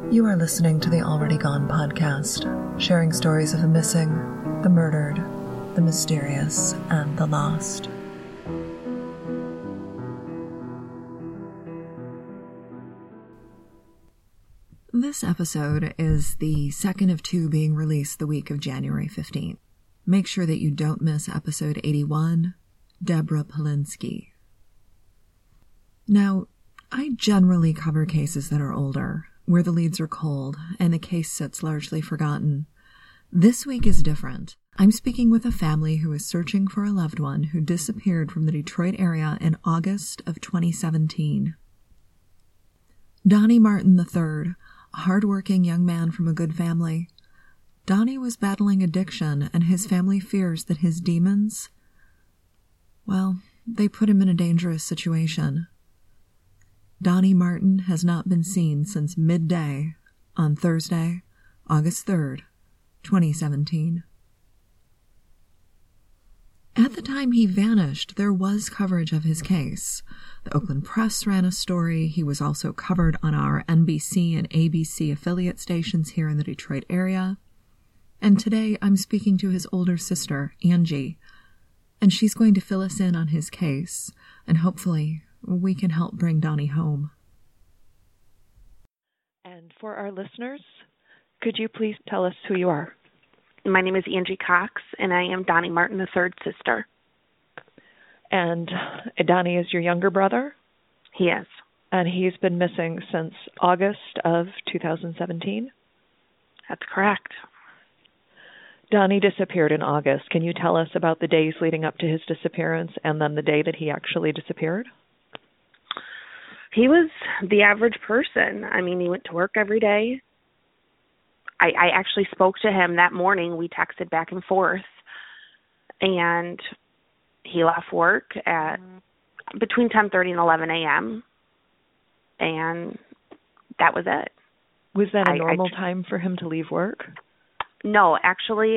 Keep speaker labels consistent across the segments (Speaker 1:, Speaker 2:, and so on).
Speaker 1: You are listening to the Already Gone podcast, sharing stories of the missing, the murdered, the mysterious, and the lost. This episode is the second of two being released the week of January 15th. Make sure that you don't miss episode 81, Deborah Polinsky. Now, I generally cover cases that are older, where the leads are cold and the case sits largely forgotten. This week is different. I'm speaking with a family who is searching for a loved one who disappeared from the Detroit area in August of 2017. Donnie Martin III, a hard-working young man from a good family. Donnie was battling addiction, and his family fears that his demons, well, they put him in a dangerous situation. Donnie Martin has not been seen since midday on Thursday, August 3rd, 2017. At the time he vanished, there was coverage of his case. The Oakland Press ran a story. He was also covered on our NBC and ABC affiliate stations here in the Detroit area. And today I'm speaking to his older sister, Angie, and she's going to fill us in on his case, and hopefully we can help bring Donnie home.
Speaker 2: And for our listeners, could you please tell us who you are?
Speaker 3: My name is Angie Cox, and I am Donnie Martin III's sister.
Speaker 2: And Donnie is your younger brother?
Speaker 3: He is.
Speaker 2: And he's been missing since August of 2017?
Speaker 3: That's correct.
Speaker 2: Donnie disappeared in August. Can you tell us about the days leading up to his disappearance and then the day that he actually disappeared?
Speaker 3: He was the average person. I mean, he went to work every day. I actually spoke to him that morning. We texted back and forth, and he left work at between 10:30 and 11 a.m., and that was it.
Speaker 2: Was that a normal time for him to leave work?
Speaker 3: No, actually,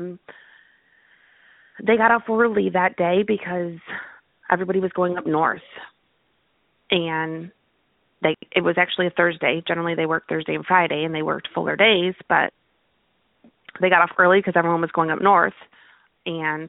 Speaker 3: they got off early that day because everybody was going up north, and it was actually a Thursday. Generally, they work Thursday and Friday, and they worked fuller days, but they got off early because everyone was going up north, and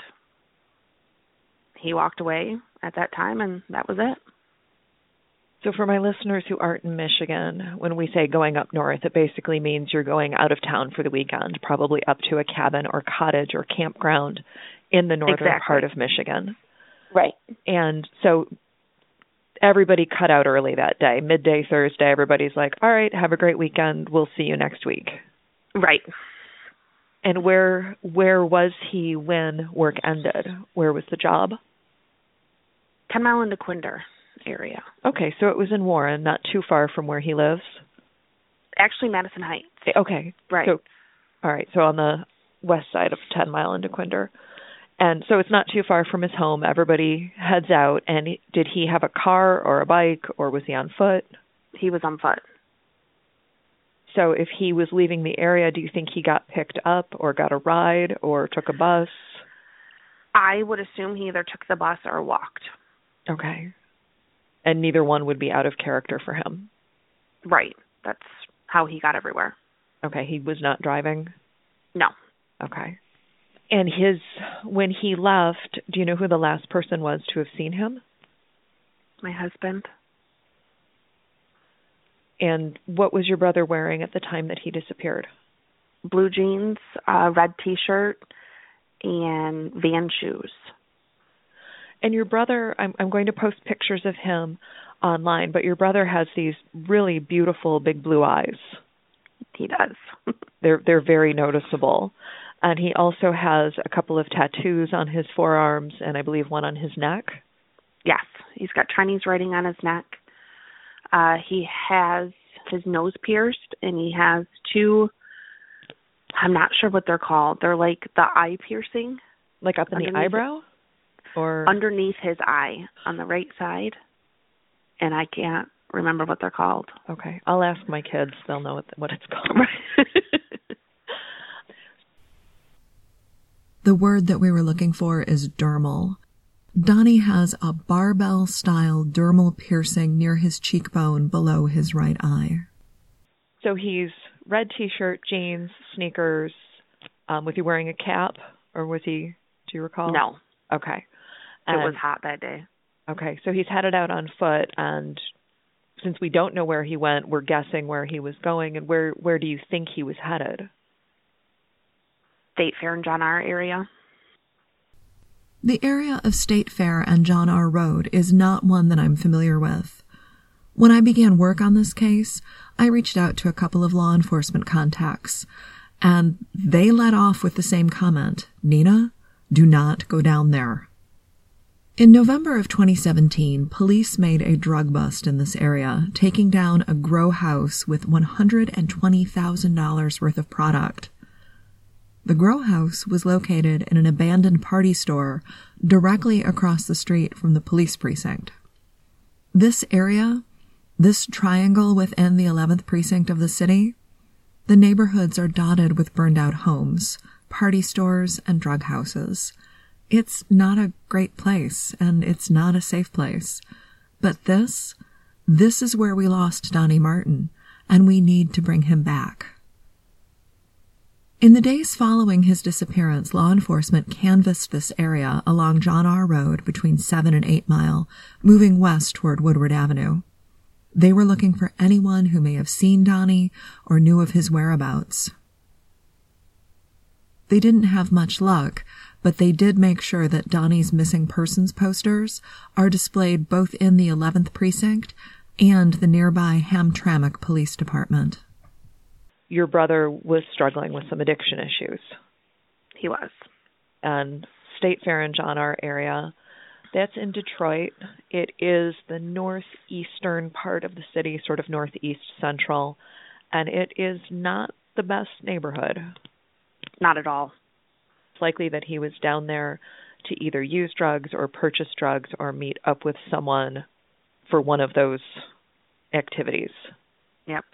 Speaker 3: he walked away at that time, and that was it.
Speaker 2: So for my listeners who aren't in Michigan, when we say going up north, it basically means you're going out of town for the weekend, probably up to a cabin or cottage or campground in the northern part of Michigan.
Speaker 3: Right.
Speaker 2: And so everybody cut out early that day. Midday Thursday, everybody's like, all right, have a great weekend. We'll see you next week.
Speaker 3: Right.
Speaker 2: And where was he when work ended? Where was the job?
Speaker 3: 10 Mile into Quinder area.
Speaker 2: Okay, so it was in Warren, not too far from where he lives?
Speaker 3: Actually, Madison Heights.
Speaker 2: Okay.
Speaker 3: Right.
Speaker 2: So, all right, so on the west side of 10 Mile into Quinder. And so it's not too far from his home. Everybody heads out. And did he have a car or a bike, or was he on foot?
Speaker 3: He was on foot.
Speaker 2: So if he was leaving the area, do you think he got picked up or got a ride or took a bus?
Speaker 3: I would assume he either took the bus or walked.
Speaker 2: Okay. And neither one would be out of character for him?
Speaker 3: Right. That's how he got everywhere.
Speaker 2: Okay. He was not driving?
Speaker 3: No.
Speaker 2: Okay. And when he left, do you know who the last person was to have seen him?
Speaker 3: My husband.
Speaker 2: And what was your brother wearing at the time that he disappeared?
Speaker 3: Blue jeans, red T-shirt, and Van shoes.
Speaker 2: And your brother, I'm going to post pictures of him online, but your brother has these really beautiful big blue eyes.
Speaker 3: He does.
Speaker 2: They're very noticeable. And he also has a couple of tattoos on his forearms and I believe one on his neck.
Speaker 3: Yes, he's got Chinese writing on his neck. He has his nose pierced, and he has two, I'm not sure what they're called. They're like the eye piercing.
Speaker 2: Like up in the eyebrow? Or
Speaker 3: underneath his eye on the right side. And I can't remember what they're called.
Speaker 2: Okay. I'll ask my kids. They'll know what it's called.
Speaker 1: The word that we were looking for is dermal. Donnie has a barbell-style dermal piercing near his cheekbone below his right eye.
Speaker 2: So he's red T-shirt, jeans, sneakers. Was he wearing a cap, or was he? Do you recall?
Speaker 3: No.
Speaker 2: Okay.
Speaker 3: It was hot that day.
Speaker 2: Okay, so he's headed out on foot, and since we don't know where he went, we're guessing where he was going. And where do you think he was headed?
Speaker 3: State Fair and John R. area.
Speaker 1: The area of State Fair and John R. Road is not one that I'm familiar with. When I began work on this case, I reached out to a couple of law enforcement contacts, and they led off with the same comment: Nina, do not go down there. In November of 2017, police made a drug bust in this area, taking down a grow house with $120,000 worth of product. The grow house was located in an abandoned party store directly across the street from the police precinct. This area, this triangle within the 11th precinct of the city, the neighborhoods are dotted with burned-out homes, party stores, and drug houses. It's not a great place, and it's not a safe place. But this is where we lost Donnie Martin, and we need to bring him back. In the days following his disappearance, law enforcement canvassed this area along John R. Road between 7 and 8 Mile, moving west toward Woodward Avenue. They were looking for anyone who may have seen Donnie or knew of his whereabouts. They didn't have much luck, but they did make sure that Donnie's missing persons posters are displayed both in the 11th precinct and the nearby Hamtramck Police Department.
Speaker 2: Your brother was struggling with some addiction issues.
Speaker 3: He was.
Speaker 2: And State Fair and John R. area, that's in Detroit. It is the northeastern part of the city, sort of northeast central, and it is not the best neighborhood.
Speaker 3: Not at all.
Speaker 2: It's likely that he was down there to either use drugs or purchase drugs or meet up with someone for one of those activities.
Speaker 3: Yep.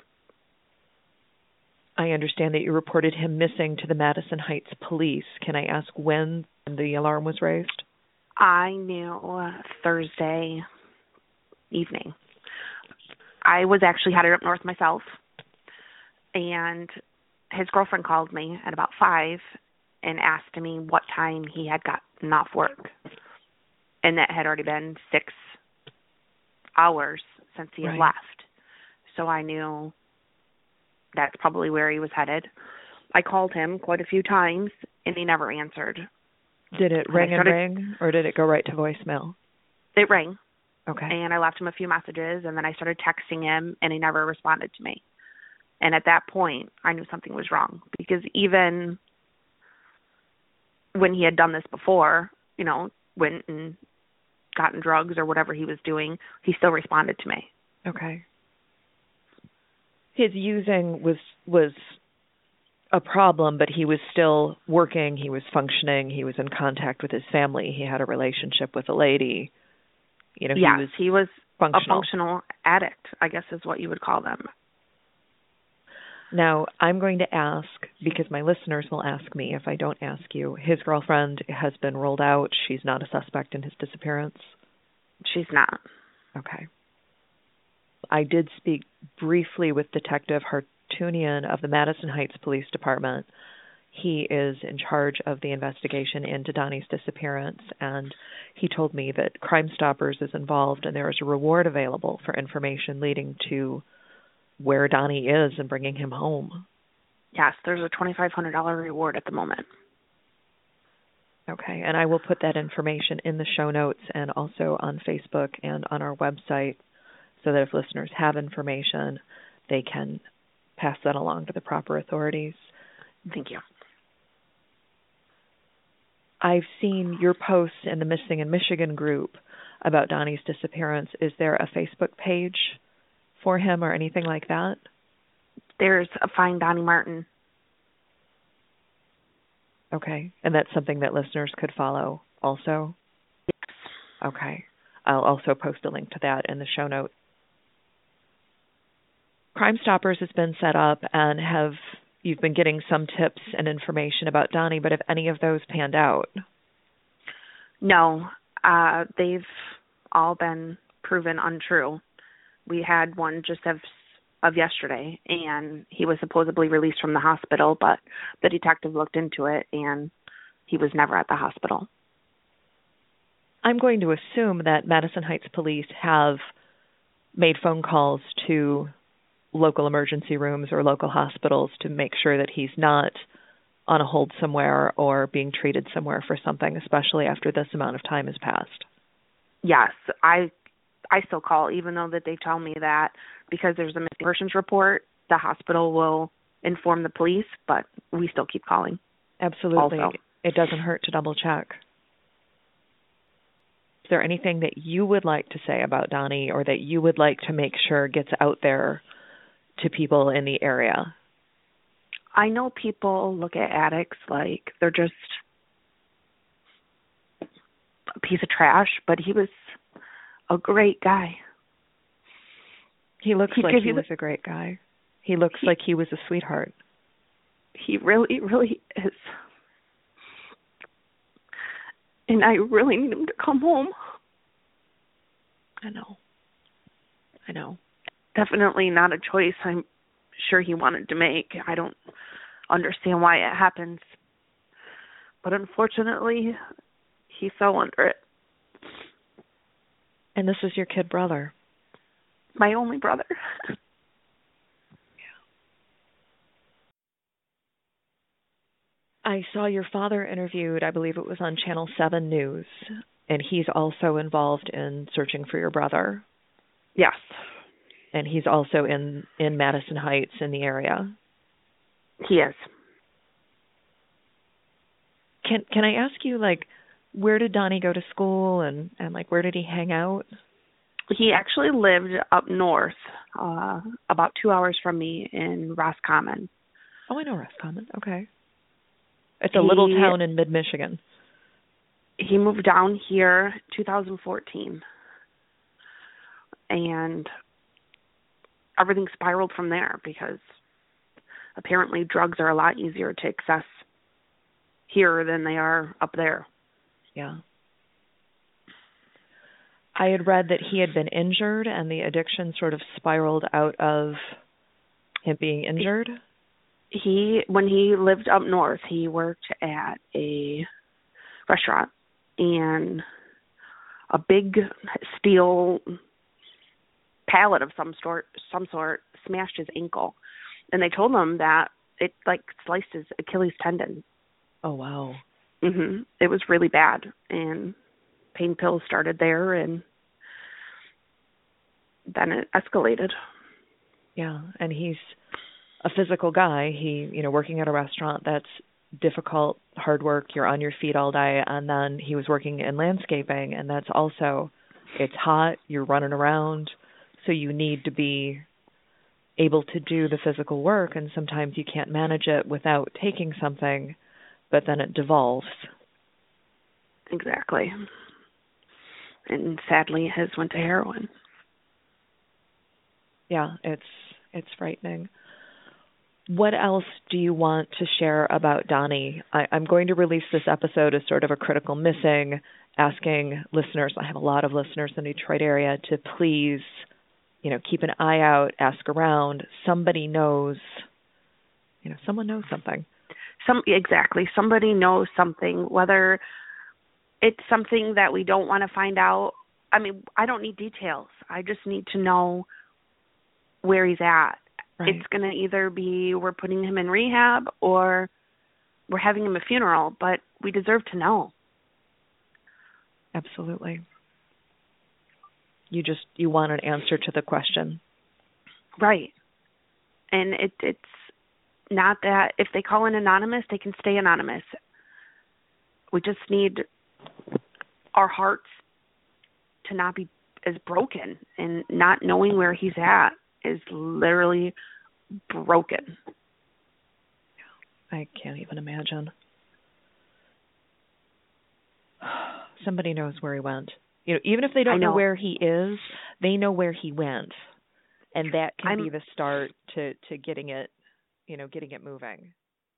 Speaker 2: I understand that you reported him missing to the Madison Heights police. Can I ask when the alarm was raised?
Speaker 3: I knew Thursday evening. I was actually headed up north myself, and his girlfriend called me at about 5 and asked me what time he had gotten off work. And that had already been 6 hours since he had left. So I knew that's probably where he was headed. I called him quite a few times, and he never answered.
Speaker 2: Did it ring and ring, or did it go right to voicemail?
Speaker 3: It rang.
Speaker 2: Okay.
Speaker 3: And I left him a few messages, and then I started texting him, and he never responded to me. And at that point, I knew something was wrong, because even when he had done this before, went and gotten drugs or whatever he was doing, he still responded to me.
Speaker 2: Okay. His using was a problem, but he was still working, he was functioning, he was in contact with his family, he had a relationship with a lady. He was functional.
Speaker 3: A functional addict, I guess is what you would call them.
Speaker 2: Now, I'm going to ask, because my listeners will ask me if I don't ask you, his girlfriend has been ruled out. She's not a suspect in his disappearance?
Speaker 3: She's not.
Speaker 2: Okay. I did speak briefly with Detective Hartunian of the Madison Heights Police Department. He is in charge of the investigation into Donnie's disappearance, and he told me that Crime Stoppers is involved and there is a reward available for information leading to where Donnie is and bringing him home.
Speaker 3: Yes, there's a $2,500 reward at the moment.
Speaker 2: Okay, and I will put that information in the show notes and also on Facebook and on our website so that if listeners have information, they can pass that along to the proper authorities.
Speaker 3: Thank you.
Speaker 2: I've seen your posts in the Missing in Michigan group about Donnie's disappearance. Is there a Facebook page for him or anything like that?
Speaker 3: There's a Find Donnie Martin.
Speaker 2: Okay, and that's something that listeners could follow also?
Speaker 3: Yes.
Speaker 2: Okay, I'll also post a link to that in the show notes. Crime Stoppers has been set up, and you've been getting some tips and information about Donnie, but have any of those panned out?
Speaker 3: No, they've all been proven untrue. We had one just have of yesterday, and he was supposedly released from the hospital, but the detective looked into it, and he was never at the hospital.
Speaker 2: I'm going to assume that Madison Heights police have made phone calls to local emergency rooms or local hospitals to make sure that he's not on a hold somewhere or being treated somewhere for something, especially after this amount of time has passed.
Speaker 3: Yes, I still call, even though that they tell me that because there's a missing persons report, the hospital will inform the police, but we still keep calling.
Speaker 2: Absolutely.
Speaker 3: Also.
Speaker 2: It doesn't hurt to double check. Is there anything that you would like to say about Donnie or that you would like to make sure gets out there to people in the area?
Speaker 3: I know people look at addicts like they're just a piece of trash, but he was a great guy.
Speaker 2: He looks like he was a great guy. He looks like he was a sweetheart.
Speaker 3: He really, really is. And I really need him to come home.
Speaker 2: I know.
Speaker 3: Definitely not a choice I'm sure he wanted to make. I don't understand why it happens. But unfortunately, he fell under it.
Speaker 2: And this is your kid brother.
Speaker 3: My only brother.
Speaker 2: I saw your father interviewed, I believe it was on Channel 7 News, and he's also involved in searching for your brother.
Speaker 3: Yes.
Speaker 2: And he's also in Madison Heights in the area.
Speaker 3: He is.
Speaker 2: Can I ask you, like, where did Donnie go to school and like, where did he hang out?
Speaker 3: He actually lived up north, about 2 hours from me in Roscommon.
Speaker 2: Oh, I know Roscommon. Okay. It's a little town in mid-Michigan.
Speaker 3: He moved down here 2014. And everything spiraled from there because apparently drugs are a lot easier to access here than they are up there.
Speaker 2: Yeah. I had read that he had been injured and the addiction sort of spiraled out of him being injured.
Speaker 3: When he lived up north, he worked at a restaurant, and a big steel pallet of some sort smashed his ankle, and they told him that it like sliced his Achilles tendon.
Speaker 2: Oh wow.
Speaker 3: Mhm. It was really bad, and pain pills started there, and then it escalated.
Speaker 2: Yeah, and he's a physical guy. He, working at a restaurant, that's difficult, hard work. You're on your feet all day. And then he was working in landscaping, and that's also, it's hot, you're running around. So you need to be able to do the physical work, and sometimes you can't manage it without taking something, but then it devolves.
Speaker 3: Exactly. And sadly, his went to heroin.
Speaker 2: Yeah, it's frightening. What else do you want to share about Donnie? I'm going to release this episode as sort of a critical missing, asking listeners, I have a lot of listeners in the Detroit area, to please, keep an eye out, ask around. Somebody knows, someone knows something.
Speaker 3: Exactly. Somebody knows something, whether it's something that we don't want to find out. I mean, I don't need details. I just need to know where he's at. Right. It's going to either be we're putting him in rehab or we're having him a funeral, but we deserve to know.
Speaker 2: Absolutely. You want an answer to the question.
Speaker 3: Right. And it's not that if they call in anonymous, they can stay anonymous. We just need our hearts to not be as broken, and not knowing where he's at is literally broken.
Speaker 2: I can't even imagine. Somebody knows where he went. Even if they don't know where he is, they know where he went. And that can be the start to getting it, getting it moving.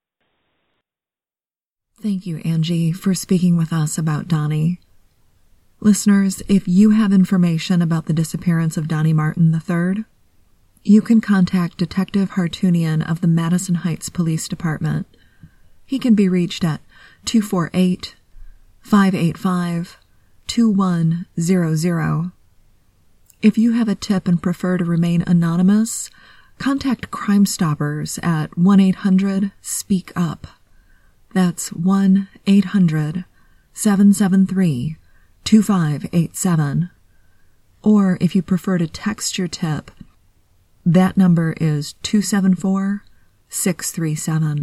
Speaker 1: Thank you, Angie, for speaking with us about Donnie. Listeners, if you have information about the disappearance of Donnie Martin III, you can contact Detective Hartunian of the Madison Heights Police Department. He can be reached at 248-585-2100. If you have a tip and prefer to remain anonymous, contact Crime Stoppers at 1-800-SPEAK-UP. That's 1-800-773-2587. Or if you prefer to text your tip, that number is 274-637.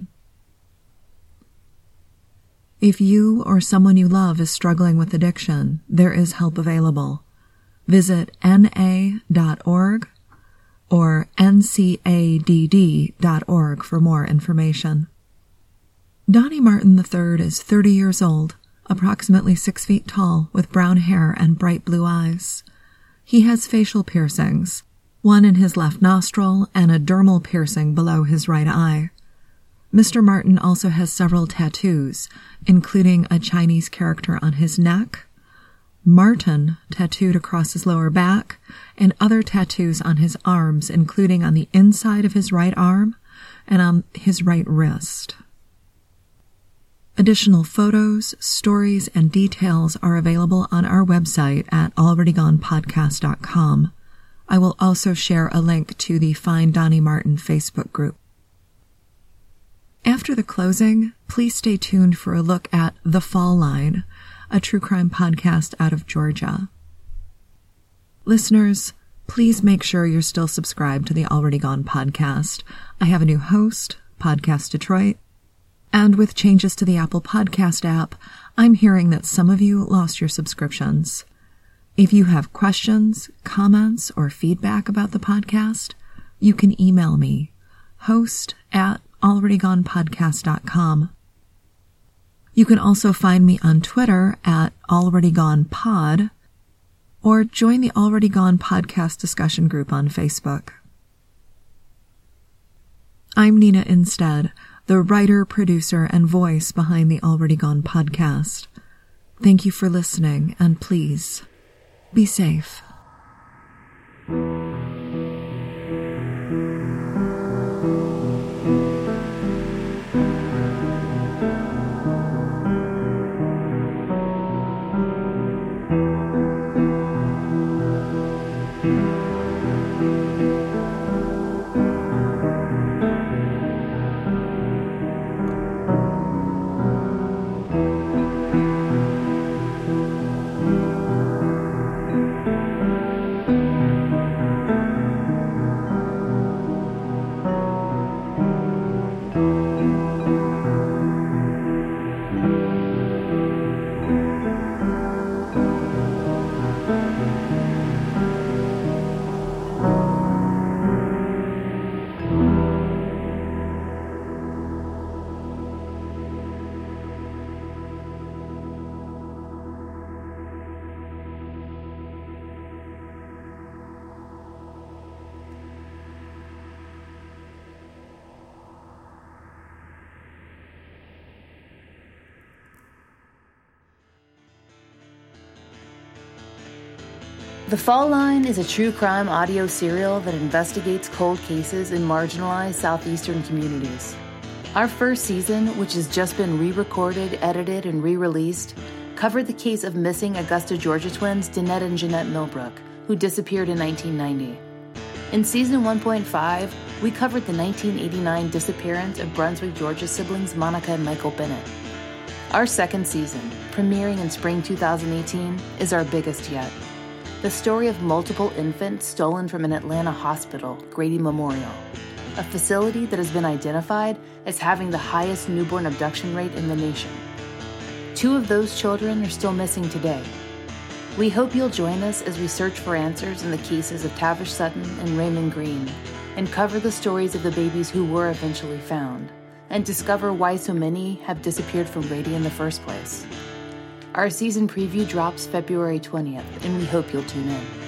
Speaker 1: If you or someone you love is struggling with addiction, there is help available. Visit na.org or ncadd.org for more information. Donnie Martin III is 30 years old, approximately 6 feet tall, with brown hair and bright blue eyes. He has facial piercings, one in his left nostril and a dermal piercing below his right eye. Mr. Martin also has several tattoos, including a Chinese character on his neck, Martin tattooed across his lower back, and other tattoos on his arms, including on the inside of his right arm and on his right wrist. Additional photos, stories, and details are available on our website at alreadygonepodcast.com. I will also share a link to the Find Donnie Martin Facebook group. After the closing, please stay tuned for a look at The Fall Line, a true crime podcast out of Georgia. Listeners, please make sure you're still subscribed to the Already Gone podcast. I have a new host, Podcast Detroit, and with changes to the Apple Podcast app, I'm hearing that some of you lost your subscriptions. If you have questions, comments, or feedback about the podcast, you can email me, host@alreadygonepodcast.com. You can also find me on Twitter at alreadygonepod, or join the Already Gone podcast discussion group on Facebook. I'm Nina Instead, the writer, producer, and voice behind the Already Gone podcast. Thank you for listening, and please, be safe.
Speaker 4: The Fall Line is a true crime audio serial that investigates cold cases in marginalized southeastern communities. Our first season, which has just been re-recorded, edited, and re-released, covered the case of missing Augusta, Georgia twins Danette and Jeanette Millbrook, who disappeared in 1990. In Season 1.5, we covered the 1989 disappearance of Brunswick, Georgia siblings Monica and Michael Bennett. Our second season, premiering in spring 2018, is our biggest yet. The story of multiple infants stolen from an Atlanta hospital, Grady Memorial, a facility that has been identified as having the highest newborn abduction rate in the nation. 2 of those children are still missing today. We hope you'll join us as we search for answers in the cases of Tavish Sutton and Raymond Green, and cover the stories of the babies who were eventually found, and discover why so many have disappeared from Grady in the first place. Our season preview drops February 20th, and we hope you'll tune in.